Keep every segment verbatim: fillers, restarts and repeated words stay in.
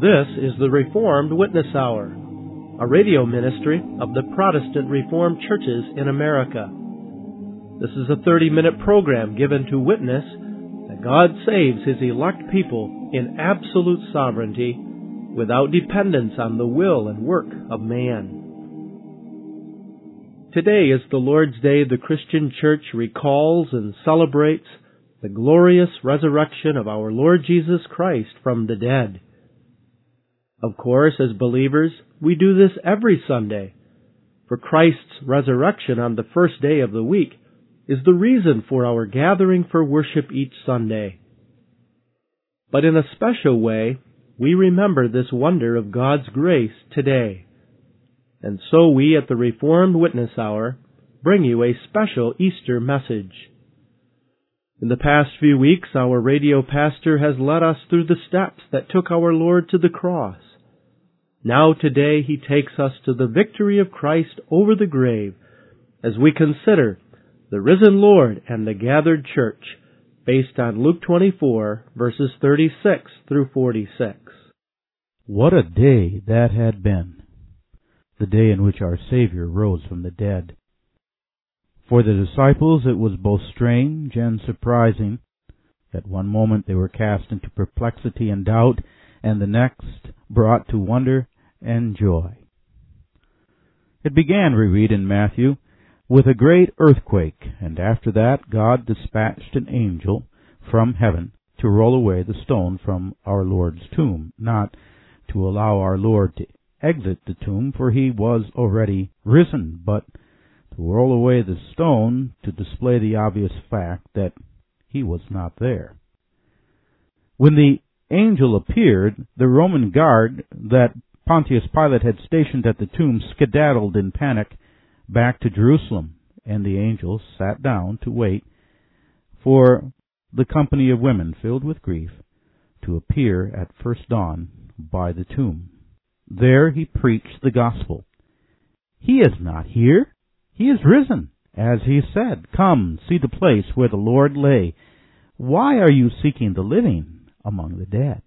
This is the Reformed Witness Hour, a radio ministry of the Protestant Reformed Churches in America. This is a thirty-minute program given to witness that God saves His elect people in absolute sovereignty without dependence on the will and work of man. Today is the Lord's Day the Christian Church recalls and celebrates the glorious resurrection of our Lord Jesus Christ from the dead. Of course, as believers, we do this every Sunday, for Christ's resurrection on the first day of the week is the reason for our gathering for worship each Sunday. But in a special way, we remember this wonder of God's grace today. And so we at the Reformed Witness Hour bring you a special Easter message. In the past few weeks, our radio pastor has led us through the steps that took our Lord to the cross. Now today he takes us to the victory of Christ over the grave as we consider the risen Lord and the gathered church based on Luke twenty-four, verses thirty-six through forty-six. What a day that had been, the day in which our Savior rose from the dead. For the disciples it was both strange and surprising. At one moment they were cast into perplexity and doubt, and the next brought to wonder and joy. It began, we read in Matthew, with a great earthquake, and after that God dispatched an angel from heaven to roll away the stone from our Lord's tomb, not to allow our Lord to exit the tomb, for he was already risen, but to roll away the stone to display the obvious fact that he was not there. When the angel appeared, the Roman guard that Pontius Pilate had stationed at the tomb skedaddled in panic back to Jerusalem, and the angel sat down to wait for the company of women filled with grief to appear at first dawn by the tomb. There he preached the gospel. He is not here. He is risen, as he said. Come, see the place where the Lord lay. Why are you seeking the living among the dead?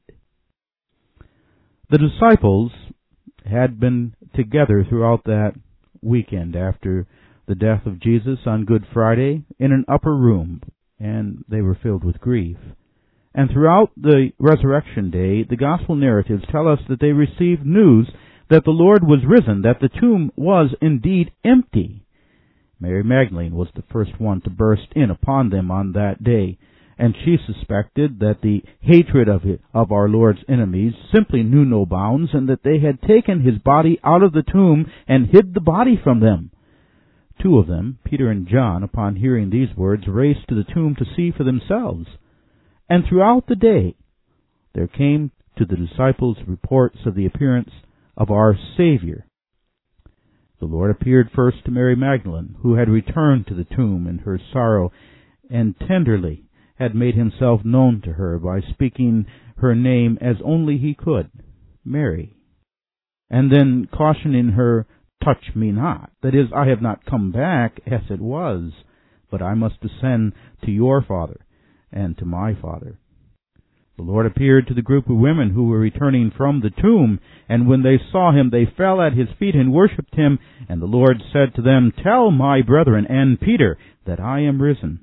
The disciples had been together throughout that weekend after the death of Jesus on Good Friday in an upper room, and they were filled with grief. And throughout the resurrection day, the gospel narratives tell us that they received news that the Lord was risen, that the tomb was indeed empty. Mary Magdalene was the first one to burst in upon them on that day, and she suspected that the hatred of it, of our Lord's enemies simply knew no bounds, and that they had taken his body out of the tomb and hid the body from them. Two of them, Peter and John, upon hearing these words, raced to the tomb to see for themselves. And throughout the day there came to the disciples reports of the appearance of our Savior. The Lord appeared first to Mary Magdalene, who had returned to the tomb in her sorrow, and tenderly had made himself known to her by speaking her name as only he could, Mary, and then cautioning her, touch me not, that is, I have not come back as it was, but I must ascend to your Father and to my Father. The Lord appeared to the group of women who were returning from the tomb, and when they saw him, they fell at his feet and worshipped him, and the Lord said to them, tell my brethren and Peter that I am risen.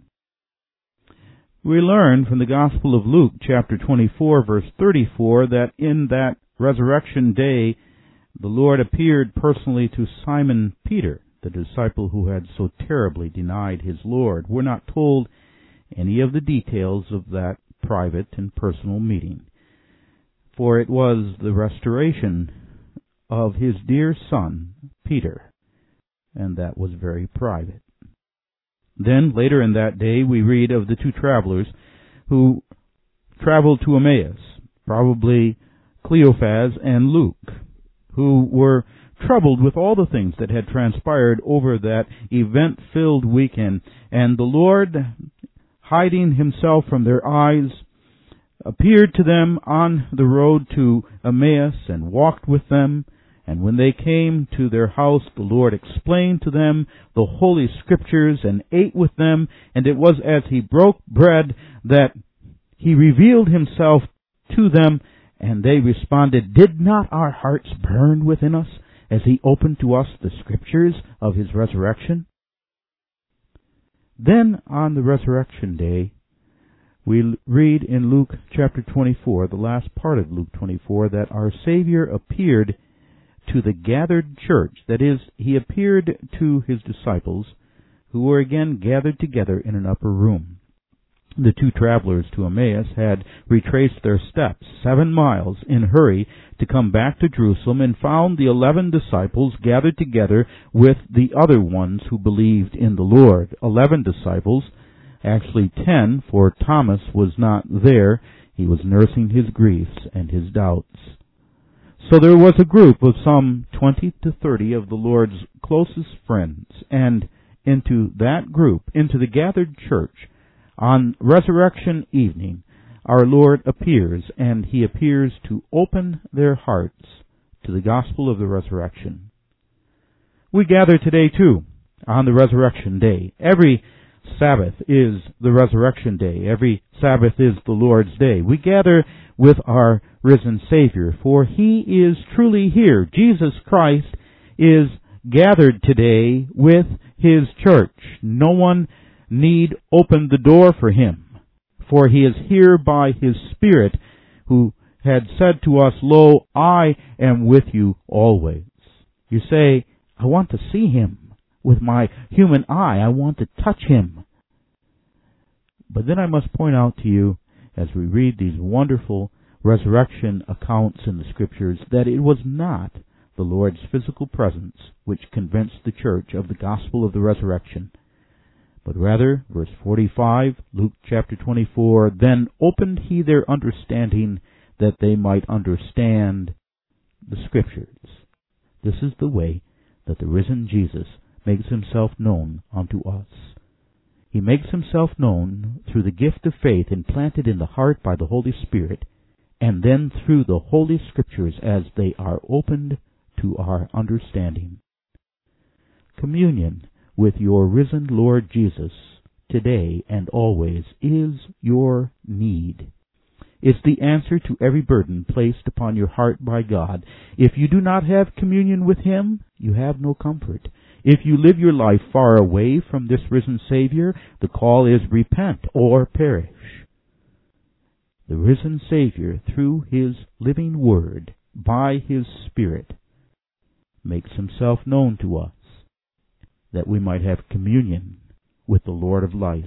We learn from the Gospel of Luke, chapter twenty-four, verse thirty-four, that in that resurrection day, the Lord appeared personally to Simon Peter, the disciple who had so terribly denied his Lord. We're not told any of the details of that private and personal meeting, for it was the restoration of his dear son, Peter, and that was very private. Then, later in that day, we read of the two travelers who traveled to Emmaus, probably Cleophas and Luke, who were troubled with all the things that had transpired over that event-filled weekend, and the Lord, hiding himself from their eyes, appeared to them on the road to Emmaus and walked with them. And when they came to their house, the Lord explained to them the Holy Scriptures and ate with them, and it was as he broke bread that he revealed himself to them And they responded, "Did not our hearts burn within us as he opened to us the scriptures of his resurrection?" Then on the resurrection day, we read in Luke chapter twenty-four, the last part of Luke twenty-four, that our Savior appeared to the gathered church. That is, he appeared to his disciples, who were again gathered together in an upper room. The two travelers to Emmaus had retraced their steps seven miles in hurry to come back to Jerusalem and found the eleven disciples gathered together with the other ones who believed in the Lord. Eleven disciples, actually ten, for Thomas was not there. He was nursing his griefs and his doubts. So there was a group of some twenty to thirty of the Lord's closest friends, and into that group, into the gathered church, on resurrection evening, our Lord appears, and he appears to open their hearts to the gospel of the resurrection. We gather today, too, on the resurrection day. Every Sabbath is the resurrection day. Every Sabbath is the Lord's day. We gather with our risen Savior, for he is truly here. Jesus Christ is gathered today with his church. No one need open the door for him, for he is here by his Spirit, who had said to us, "Lo, I am with you always." You say, "I want to see him with my human eye. I want to touch him." But then I must point out to you, as we read these wonderful resurrection accounts in the Scriptures, that it was not the Lord's physical presence which convinced the church of the gospel of the resurrection, but rather, verse forty-five, Luke chapter twenty-four, "Then opened he their understanding, that they might understand the Scriptures." This is the way that the risen Jesus makes himself known unto us. He makes himself known through the gift of faith implanted in the heart by the Holy Spirit, and then through the Holy Scriptures as they are opened to our understanding. Communion with your risen Lord Jesus today and always is your need. It's the answer to every burden placed upon your heart by God. If you do not have communion with him, you have no comfort. If you live your life far away from this risen Savior, the call is repent or perish. The risen Savior, through his living Word, by his Spirit, makes himself known to us, that we might have communion with the Lord of life.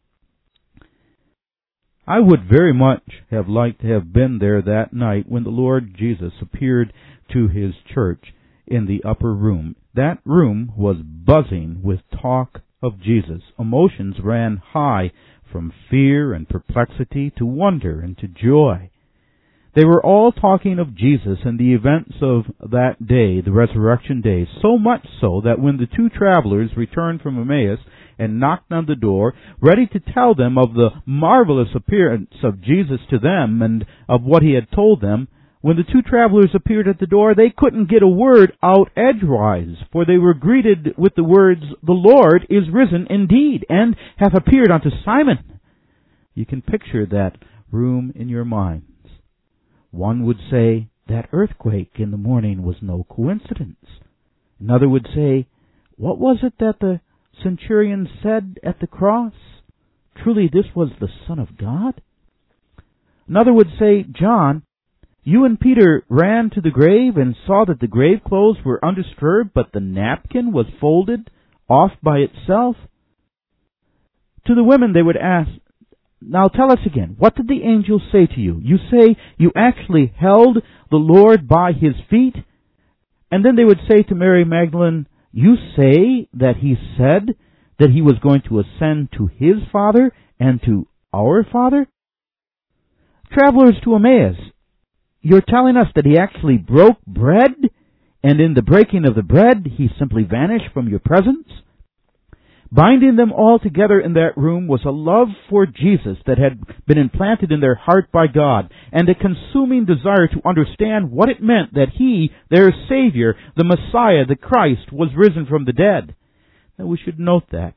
I would very much have liked to have been there that night when the Lord Jesus appeared to his church in the upper room. That room was buzzing with talk of Jesus. Emotions ran high from fear and perplexity to wonder and to joy. They were all talking of Jesus and the events of that day, the resurrection day, so much so that when the two travelers returned from Emmaus and knocked on the door, ready to tell them of the marvelous appearance of Jesus to them and of what he had told them, when the two travelers appeared at the door, they couldn't get a word out edgewise, for they were greeted with the words, "The Lord is risen indeed, and hath appeared unto Simon." You can picture that room in your minds. One would say, that earthquake in the morning was no coincidence. Another would say, what was it that the centurion said at the cross? Truly this was the Son of God? Another would say, John, you and Peter ran to the grave and saw that the grave clothes were undisturbed, but the napkin was folded off by itself. To the women they would ask, now tell us again, what did the angel say to you? You say you actually held the Lord by his feet? And then they would say to Mary Magdalene, you say that he said that he was going to ascend to his Father and to our Father? Travelers to Emmaus, you're telling us that he actually broke bread, and in the breaking of the bread, he simply vanished from your presence? Binding them all together in that room was a love for Jesus that had been implanted in their heart by God, and a consuming desire to understand what it meant that he, their Savior, the Messiah, the Christ, was risen from the dead. Now we should note that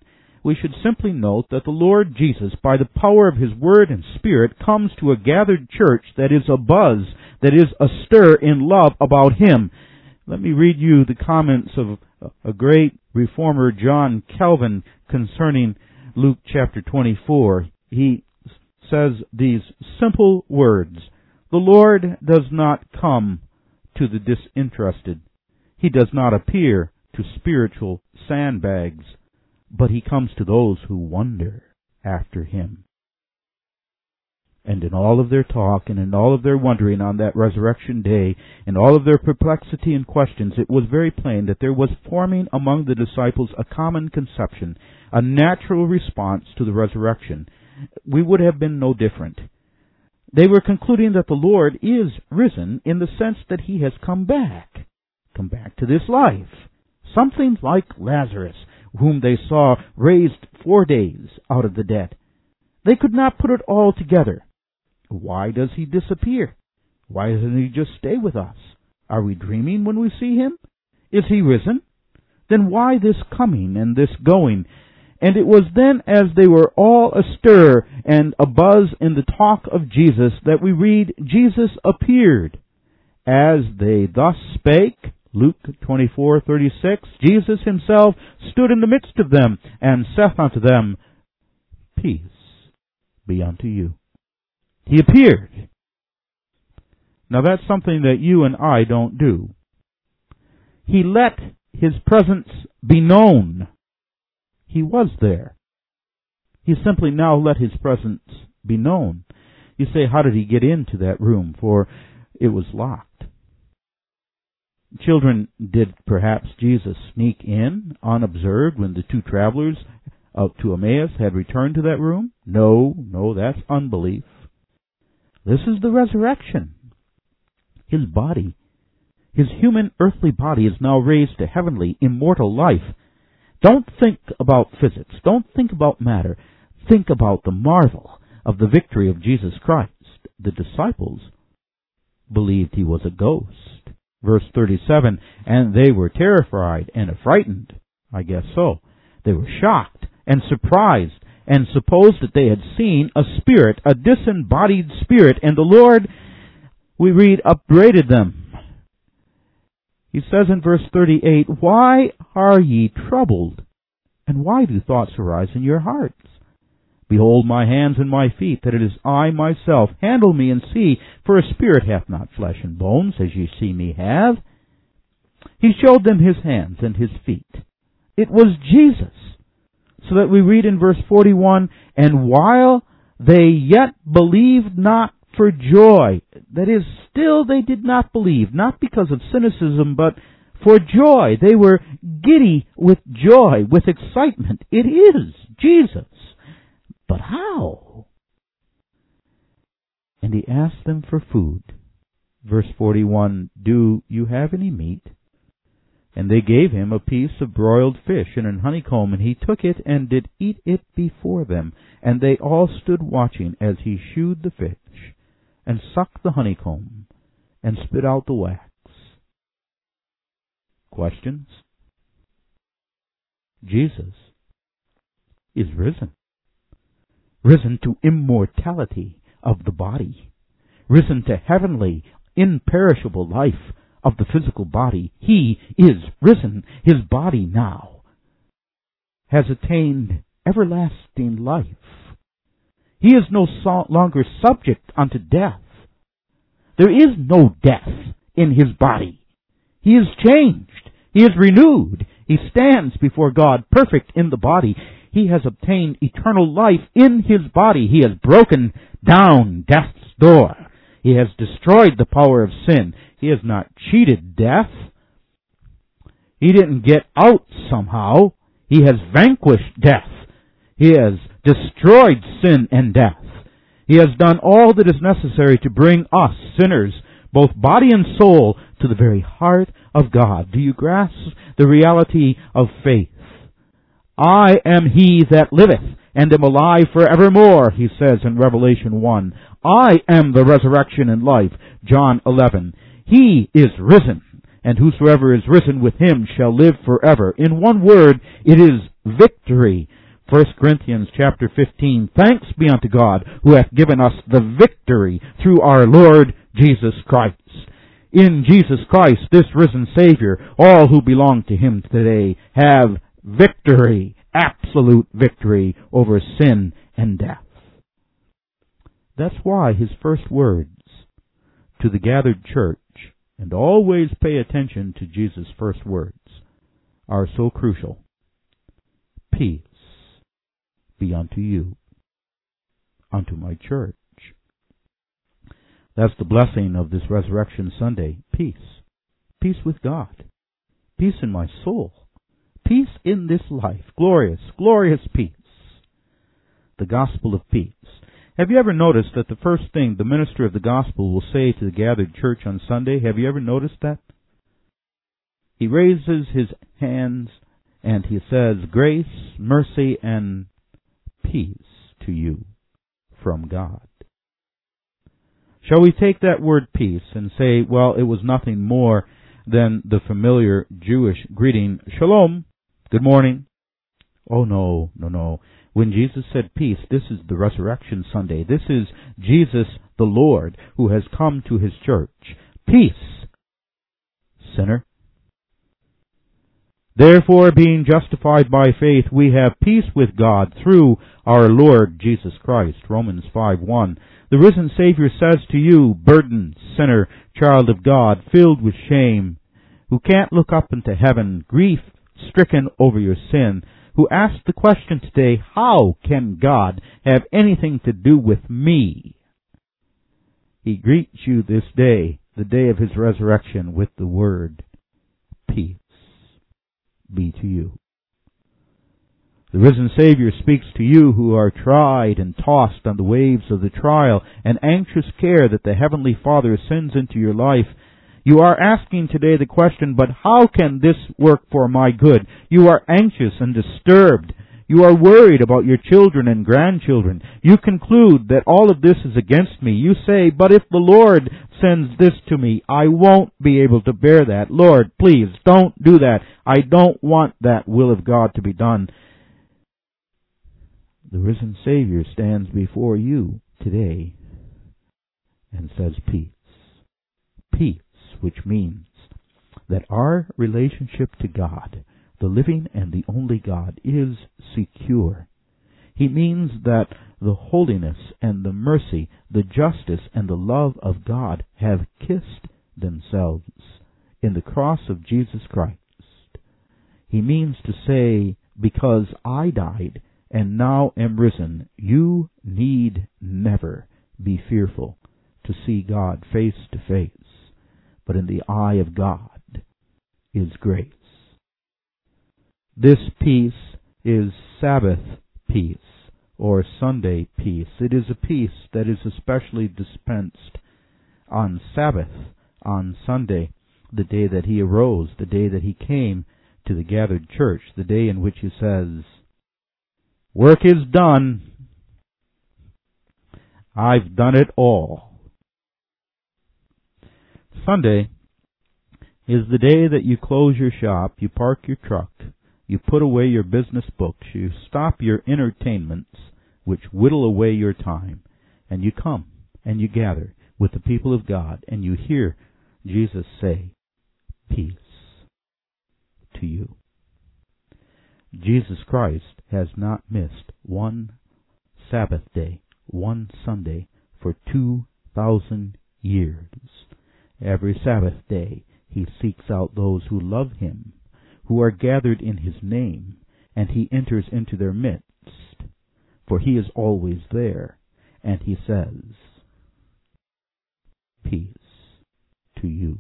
we should simply note that the Lord Jesus, by the power of His Word and Spirit, comes to a gathered church that is abuzz, that is astir in love about Him. Let me read you the comments of a great reformer, John Calvin, concerning Luke chapter twenty-four. He says these simple words: "The Lord does not come to the disinterested. He does not appear to spiritual sandbags, but He comes to those who wonder after Him." And in all of their talk and in all of their wondering on that resurrection day, in all of their perplexity and questions, it was very plain that there was forming among the disciples a common conception, a natural response to the resurrection. We would have been no different. They were concluding that the Lord is risen in the sense that He has come back, come back to this life. Something like Lazarus, whom they saw raised four days out of the dead. They could not put it all together. Why does He disappear? Why doesn't He just stay with us? Are we dreaming when we see Him? Is He risen? Then why this coming and this going? And it was then, as they were all astir and abuzz in the talk of Jesus, that we read, Jesus appeared. As they thus spake, Luke twenty-four thirty-six, Jesus Himself stood in the midst of them, and saith unto them, Peace be unto you. He appeared. Now that's something that you and I don't do. He let His presence be known. He was there. He simply now let His presence be known. You say, how did He get into that room? For it was locked. Children, did perhaps Jesus sneak in unobserved when the two travelers up to Emmaus had returned to that room? No, no, that's unbelief. This is the resurrection. His body, His human earthly body, is now raised to heavenly, immortal life. Don't think about physics. Don't think about matter. Think about the marvel of the victory of Jesus Christ. The disciples believed He was a ghost. Verse thirty-seven, and they were terrified and affrighted. I guess so. They were shocked and surprised and supposed that they had seen a spirit, a disembodied spirit, and the Lord, we read, upbraided them. He says in verse thirty-eight, why are ye troubled? And why do thoughts arise in your hearts? Behold my hands and my feet, that it is I myself. Handle me and see, for a spirit hath not flesh and bones, as ye see me have. He showed them His hands and His feet. It was Jesus. So that we read in verse forty-one, and while they yet believed not for joy, that is, still they did not believe, not because of cynicism, but for joy. They were giddy with joy, with excitement. It is Jesus. But how? And He asked them for food. Verse forty-one, do you have any meat? And they gave Him a piece of broiled fish and an honeycomb, and He took it and did eat it before them. And they all stood watching as He shewed the fish, and sucked the honeycomb, and spit out the wax. Questions? Jesus is risen. Risen to immortality of the body. Risen to heavenly, imperishable life of the physical body. He is risen. His body now has attained everlasting life. He is no so longer subject unto death. There is no death in His body. He is changed. He is renewed. He stands before God perfect in the body. He has obtained eternal life in His body. He has broken down death's door. He has destroyed the power of sin. He has not cheated death. He didn't get out somehow. He has vanquished death. He has destroyed sin and death. He has done all that is necessary to bring us, sinners, both body and soul, to the very heart of God. Do you grasp the reality of faith? I am He that liveth, and am alive forevermore, He says in Revelation one. I am the resurrection and life, John eleven. He is risen, and whosoever is risen with Him shall live forever. In one word, it is victory. First Corinthians chapter fifteen, thanks be unto God who hath given us the victory through our Lord Jesus Christ. In Jesus Christ, this risen Savior, all who belong to Him today have victory, absolute victory over sin and death. That's why His first words to the gathered church, and always pay attention to Jesus' first words, are so crucial. Peace be unto you, unto my church. That's the blessing of this Resurrection Sunday. Peace. Peace with God. Peace in my soul. Peace in this life. Glorious, glorious peace. The gospel of peace. Have you ever noticed that the first thing the minister of the gospel will say to the gathered church on Sunday, have you ever noticed that? He raises his hands and he says, grace, mercy, and peace to you from God. Shall we take that word peace and say, well, it was nothing more than the familiar Jewish greeting, shalom, good morning? Oh, no, no, no. When Jesus said peace, this is the Resurrection Sunday. This is Jesus the Lord who has come to His church. Peace, sinner. Therefore, being justified by faith, we have peace with God through our Lord Jesus Christ. Romans five one. The risen Savior says to you, burdened sinner, child of God, filled with shame, who can't look up into heaven, grief-stricken over your sin, who asks the question today, how can God have anything to do with me? He greets you this day, the day of His resurrection, with the word, peace be to you. The risen Savior speaks to you who are tried and tossed on the waves of the trial and anxious care that the Heavenly Father sends into your life. You are asking today the question, but how can this work for my good? You are anxious and disturbed. You are worried about your children and grandchildren. You conclude that all of this is against me. You say, but if the Lord sends this to me, I won't be able to bear that. Lord, please don't do that. I don't want that will of God to be done. The risen Savior stands before you today and says peace. Peace, which means that our relationship to God, the living and the only God, is secure. He means that the holiness and the mercy, the justice and the love of God have kissed themselves in the cross of Jesus Christ. He means to say, because I died and now am risen, you need never be fearful to see God face to face. But in the eye of God is grace. This peace is Sabbath peace, or Sunday peace. It is a peace that is especially dispensed on Sabbath, on Sunday, the day that He arose, the day that He came to the gathered church, the day in which He says, work is done. I've done it all. Sunday is the day that you close your shop, you park your truck, you put away your business books, you stop your entertainments, which whittle away your time, and you come and you gather with the people of God, and you hear Jesus say, peace to you. Jesus Christ has not missed one Sabbath day, one Sunday, for two thousand years. Every Sabbath day He seeks out those who love Him, who are gathered in His name, and He enters into their midst, for He is always there, and He says, peace to you.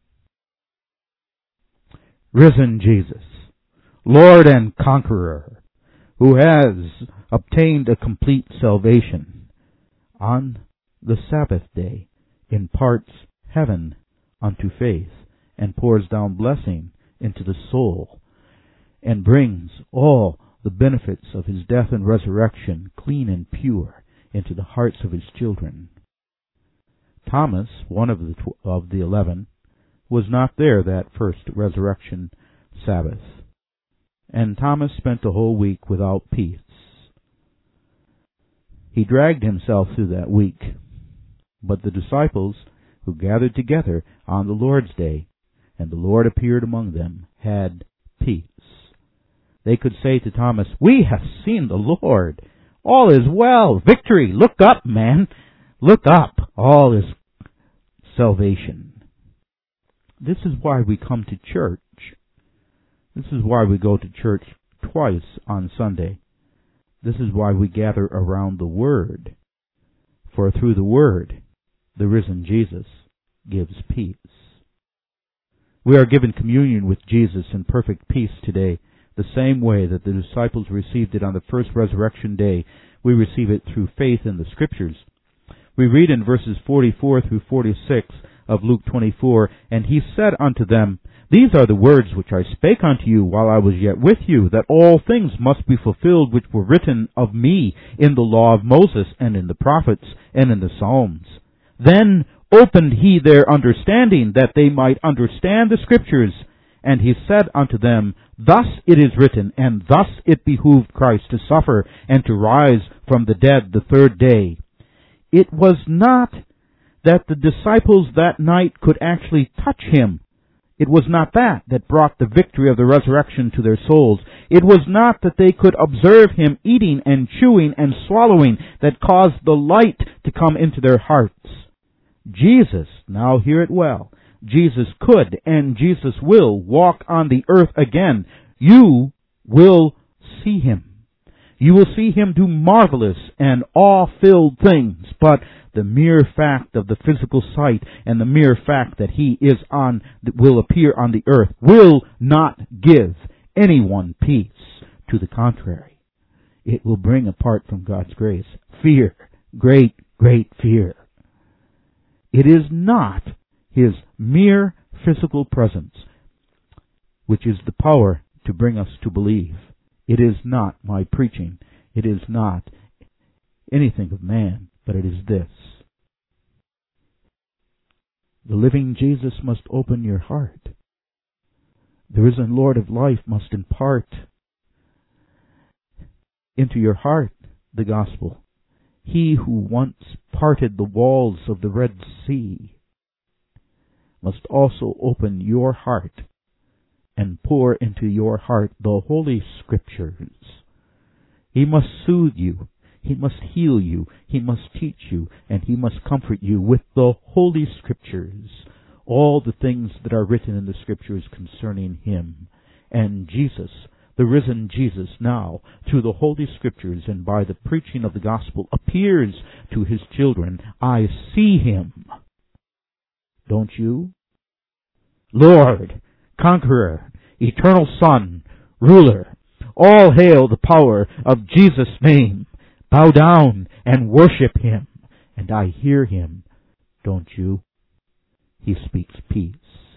Risen Jesus, Lord and Conqueror, who has obtained a complete salvation, on the Sabbath day imparts heaven unto faith and pours down blessing into the soul and brings all the benefits of His death and resurrection clean and pure into the hearts of His children. Thomas, one of the tw- of the eleven, was not there that first resurrection Sabbath. And Thomas spent a whole week without peace He dragged himself through that week. But the disciples who gathered together on the Lord's Day, and the Lord appeared among them, had peace. They could say to Thomas, "We have seen the Lord. All is well. Victory. Look up, man. Look up. All is salvation." This is why we come to church. This is why we go to church twice on Sunday. This is why we gather around the Word. For through the Word, the risen Jesus gives peace. We are given communion with Jesus in perfect peace today, the same way that the disciples received it on the first resurrection day. We receive it through faith in the Scriptures. We read in verses forty-four through forty-six of Luke twenty-four, "And he said unto them, These are the words which I spake unto you while I was yet with you, that all things must be fulfilled which were written of me in the law of Moses, and in the prophets, and in the Psalms. Then opened he their understanding, that they might understand the Scriptures. And he said unto them, Thus it is written, and thus it behooved Christ to suffer, and to rise from the dead the third day." It was not that the disciples that night could actually touch him. It was not that that brought the victory of the resurrection to their souls. It was not that they could observe him eating and chewing and swallowing that caused the light to come into their hearts. Jesus, now hear it well, Jesus could and Jesus will walk on the earth again. You will see him. You will see him do marvelous and awe-filled things, but the mere fact of the physical sight and the mere fact that he is on, will appear on the earth, will not give anyone peace. To the contrary, it will bring, apart from God's grace, fear, great, great fear. It is not his mere physical presence which is the power to bring us to believe. It is not my preaching. It is not anything of man, but it is this. The living Jesus must open your heart. The risen Lord of life must impart into your heart the gospel. He who once parted the walls of the Red Sea must also open your heart and pour into your heart the Holy Scriptures. He must soothe you. He must heal you. He must teach you. And he must comfort you with the Holy Scriptures. All the things that are written in the Scriptures concerning him. And Jesus, the risen Jesus, now, through the Holy Scriptures and by the preaching of the gospel, appears to his children. I see him. Don't you? Lord, Conqueror, Eternal Son, Ruler, all hail the power of Jesus' name. Bow down and worship him. And I hear him. Don't you? He speaks peace.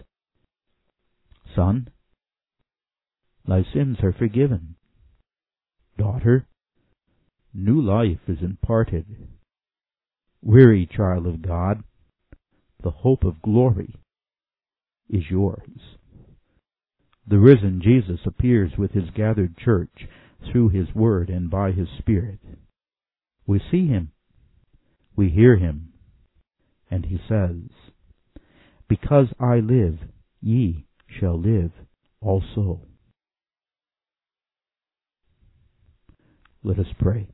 Son, thy sins are forgiven. Daughter, new life is imparted. Weary child of God, the hope of glory is yours. The risen Jesus appears with his gathered church through his word and by his Spirit. We see him, we hear him, and he says, Because I live, ye shall live also. Let us pray.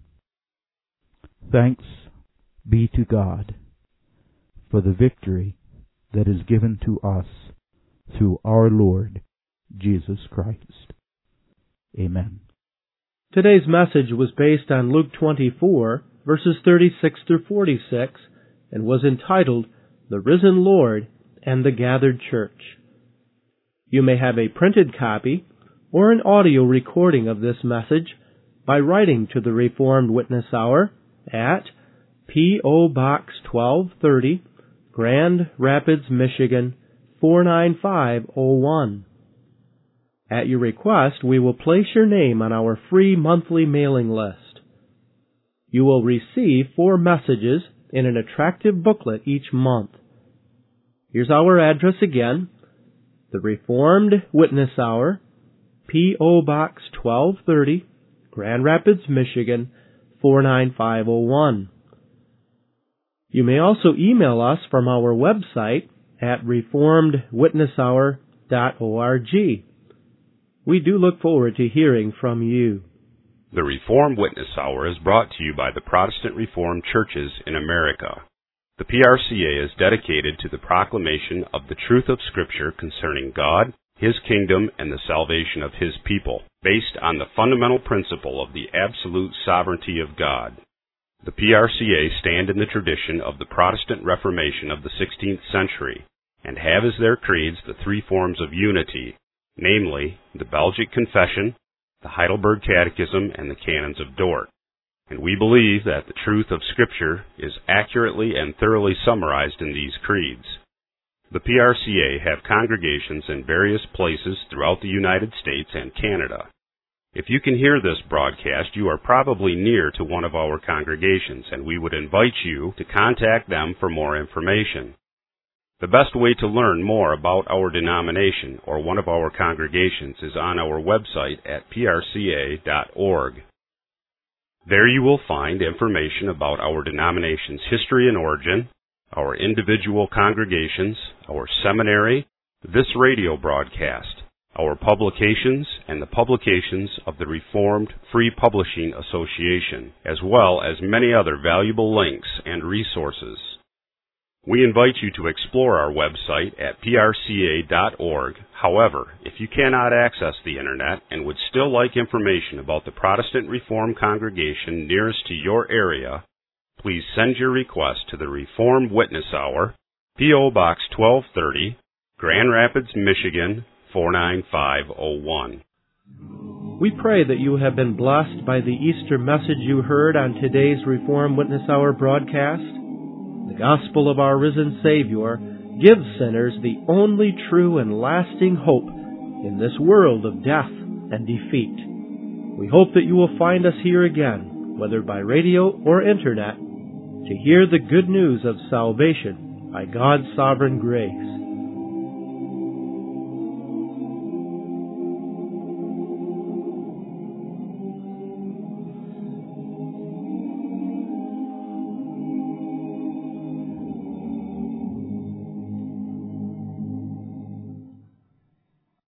Thanks be to God for the victory that is given to us through our Lord Jesus Christ. Amen. Today's message was based on Luke twenty-four, verses thirty-six through forty-six, and was entitled, The Risen Lord and the Gathered Church. You may have a printed copy or an audio recording of this message by writing to the Reformed Witness Hour at P O Box twelve thirty, Grand Rapids, Michigan four nine five oh one. At your request, we will place your name on our free monthly mailing list. You will receive four messages in an attractive booklet each month. Here's our address again: the Reformed Witness Hour, P O Box twelve thirty, Grand Rapids, Michigan four nine five zero one. You may also email us from our website at reformed witness hour dot org. We do look forward to hearing from you. The Reformed Witness Hour is brought to you by the Protestant Reformed Churches in America. The P R C A is dedicated to the proclamation of the truth of Scripture concerning God, His kingdom, and the salvation of His people, based on the fundamental principle of the absolute sovereignty of God. The P R C A stand in the tradition of the Protestant Reformation of the sixteenth century, and have as their creeds the three forms of unity, namely, the Belgic Confession, the Heidelberg Catechism, and the Canons of Dort. And we believe that the truth of Scripture is accurately and thoroughly summarized in these creeds. The P R C A have congregations in various places throughout the United States and Canada. If you can hear this broadcast, you are probably near to one of our congregations, and we would invite you to contact them for more information. The best way to learn more about our denomination or one of our congregations is on our website at p r c a dot org. There you will find information about our denomination's history and origin, our individual congregations, our seminary, this radio broadcast, our publications, and the publications of the Reformed Free Publishing Association, as well as many other valuable links and resources. We invite you to explore our website at p r c a dot org. However, if you cannot access the Internet and would still like information about the Protestant Reformed congregation nearest to your area, please send your request to the Reformed Witness Hour, P O Box twelve thirty, Grand Rapids, Michigan, four nine five zero one. We pray that you have been blessed by the Easter message you heard on today's Reformed Witness Hour broadcast. The gospel of our risen Savior gives sinners the only true and lasting hope in this world of death and defeat. We hope that you will find us here again, whether by radio or internet, to hear the good news of salvation by God's sovereign grace.